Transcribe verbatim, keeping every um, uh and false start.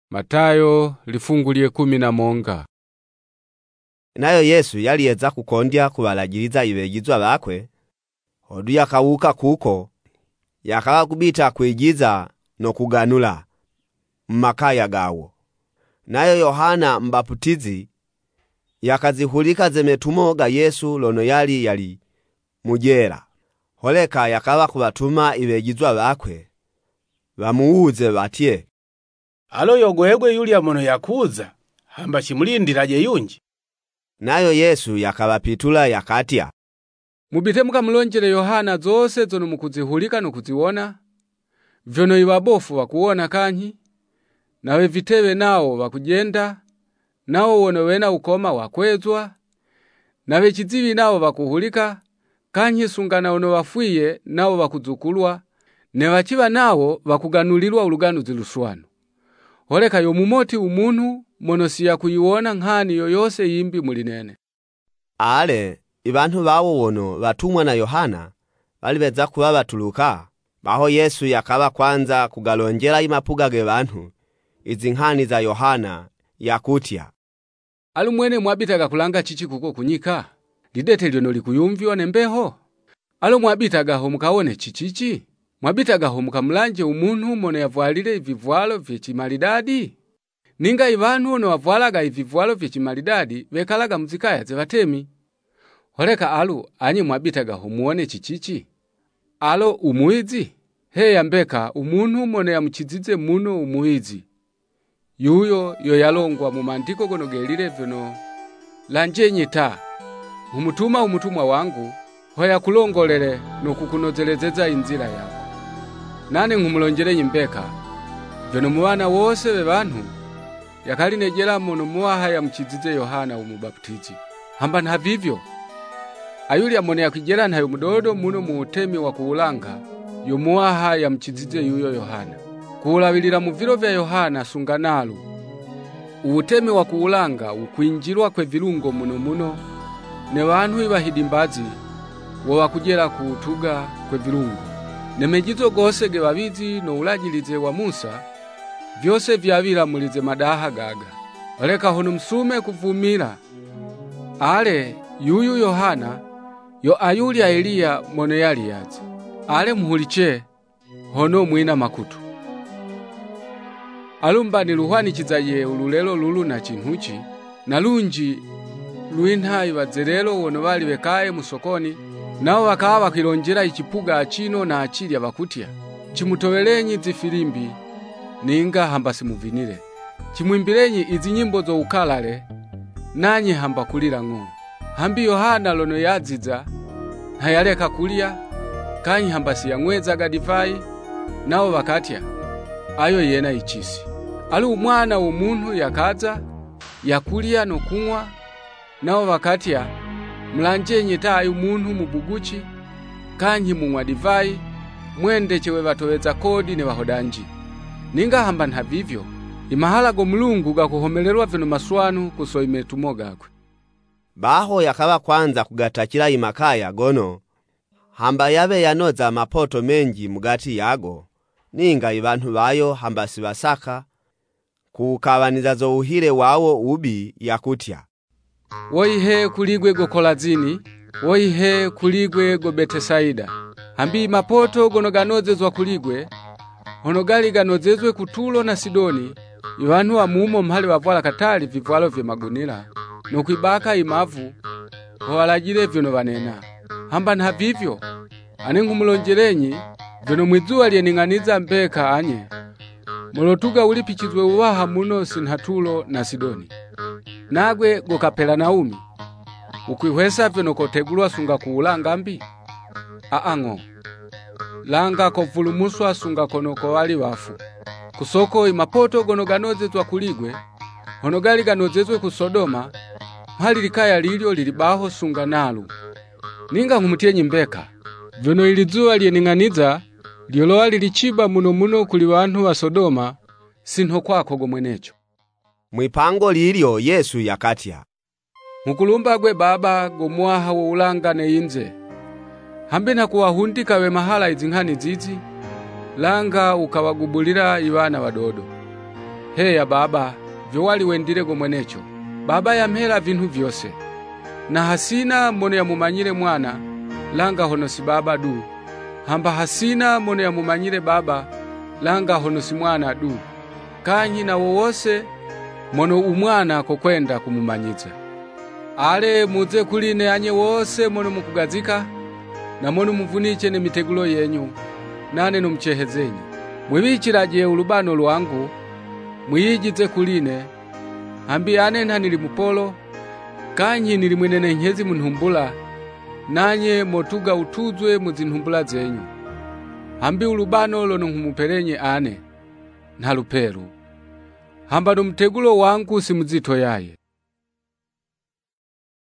Matayo lifungulie kumi na monga. Nayo Yesu yaliyeza kukondya kubalagiriza ibegizwa bakwe, hodu yakawuka kuko, yakawa kubita kwigiza no kuganula mmakaya gawo. Nayo Yohana mbaputizi yakazihulika zemetumo ga Yesu lono yali yali mujera. Holeka yakawa kubatuma ibegizwa bakwe bamuuze batye, alo yogwegwe yuli amono yakuza hamba chimulindiraje yunji. Nayo Yesu yakabapitula yakatya, mubite mukamulonjere Yohana zose zono mukuzihulika no kuziona, vyono iwabofu wakuona kanyi, nawe vitewe nao wakujenda, nao wono wena ukoma wakwezwa, nawe chizivi nao wakuhulika, kanyi sungana ono wafwiye nao wakuzukulwa, ne wachiva nao wakuganulirwa uluganuzi luswanu. Holeka yomumoti umuntu mono siya kuyiwona nkhani yoyose yimbi mulinene. Ale ibantu bawo wono batumwa na Yohana balibeza kuba batuluka, baho Yesu yakaba kwanza kugalonjera imapuga ge bantu izi nkhani za Yohana yakutya, alu mwene mwabitaga kulanga chichi kuko kunyika, lidete lyono likuyumviwa nembeho. Alu mwabitaga ho mukaone chichichi, mwabitaga ho mukamulanje umuntu mono yavwalire ivivwalo vyechimalidadi. Ninga ibantu ono wavwalaga ivivwalo vyechimalidadi vekalaga muzikaya zebatemi. Holeka alu anyi mwabitaga ho muone chichichi. Alo umuizi, heya mbeka umuntu mono yamuchizize muno umuizi. Yuyo yo yalongwa mu mandiko gono gelire vyono lanjenye ta, umutuma umutumwa wangu, hoya kulongolele no kukunozelezeza inzira yako. Nane ngumulonjere nyimbeka, vyono muwana wose be bantu yakali nejela mono muwaha ya mchizize Yohana umubaptizi. Hamba na vivyo ayuli amone yakijela na yumudodo muno muutemi wa kuulanga yomuwaha ya mchizize yuyo Yohana. Kuulawilira muvilo vya Yohana sunganalu, uutemi wa kuulanga ukwinjirwa kwe vilungo muno muno, ne bantu ibahidimbazi wo wakujela kuutuga kwe vilungo. Nemejizo gose ge babizi no ulajilize wa Musa, vyose vyabira mulize madaha gaga. Oleka hono msume kuvumira. Ale yuyu Yohana yo ayuli ya Elia mono yali yazi. Ale muhuliche hono mwina makutu. Alumba ni luhwani chizaye ululelo lulu na chinhuchi, na lunji luinha iwazerelo wono wali wekaye musokoni, nao wakawa wakilonjera ichipuga achino na achili ya wakutya, chimutowelenyi zifilimbi, ninga hamba simuvinile. Chimwimbilenyi izi nyimbo zo ukalale, nanyi hamba kulira ng'o. Hambi Yohana lono yaziza, hayaleka kulia, kanyi hamba siyangweza gadivai, nao wakatya, ayo yena ichisi. Alu umwana umuntu yakaza, yakulia no kunywa, nao wakatya, mlanjenye ta umuntu mubuguchi, kanyi mungwa divai, mwende chewe batoweza kodi ne wahodanji. Ninga hamba na vivyo, imahala go mulungu gakuhomelelwa vino maswanu kusoime tumogakwe. Baho yakaba kwanza kugatachila imakaya gono, hamba yabe yanoza mapoto menji mugati yago, ninga ibantu bayo hamba sibasaka, kukabaniza zo uhile wawo ubi yakutya, woihe kuligwe go Kolazini, woihe kuligwe go Betesaida. Hambi mapoto gono ganozezwa kuligwe, hono gali ganozezwe kutulo na Sidoni, iwantu wa mumo mhali wavwala katali vivwalo vya magunila, no kuibaka imavu, howalajile vyono wanena. Hamba na vivyo, anengumulonjelenyi, vyono mwizuwa liyeninganiza mbeka anye, molotuga ulipichizwe uwaha muno Sinhatulo na Sidoni. Nagwe go Kapela-naumi, ukwihwesa vyono kotegulwa sunga kuulanga mbi? Aang'o. Langa kovulumuswa sunga konoko wali wafu. Kusoko imapoto gono ganozezwa kuligwe, hono gali ganozezwe ku Sodoma, mhali likaya lilyo lilibaho sunga nalu. Ninga ngumutie nyimbeka, vyono ilizuwa liyeninganiza, liolowa lilichiba muno muno kuli wantu wa Sodoma, sinho kwako go mwenecho. Mwipango lilyo Yesu yakatya, mukulumba gwe baba go muwaha wo ulanga ne inze. Hambi na kuwahundika we mahala izinghani zizi, langa ukawagubulira iwana wadodo. Heya Baba, vyo waliwendirego mwenecho. Baba yamhera vinhu vyose. Na hasina mono yamumanyire mwana, langa hono si Baba du. Hamba hasina mono yamumanyire Baba, langa hono si mwana du. Kanyi na wowose mono umwana kokwenda kumumanyiza. Ale muze kuline anye wose mono mukugazika, na mono muvuniche ne mitegulo yenyu, nane numchehezenyi. Mwibichiraje ulubano lwangu, mwiyijize kuline, hambi ane nta nili mupolo, kanyi nili mwenene nyezi munhumbula, nanye motuga utuzwe muzinhumbula zenyu. Hambi ulubano lono nkumuperenye ane, nta luperu. Hamba no mtegulo wangu si mzito yaye.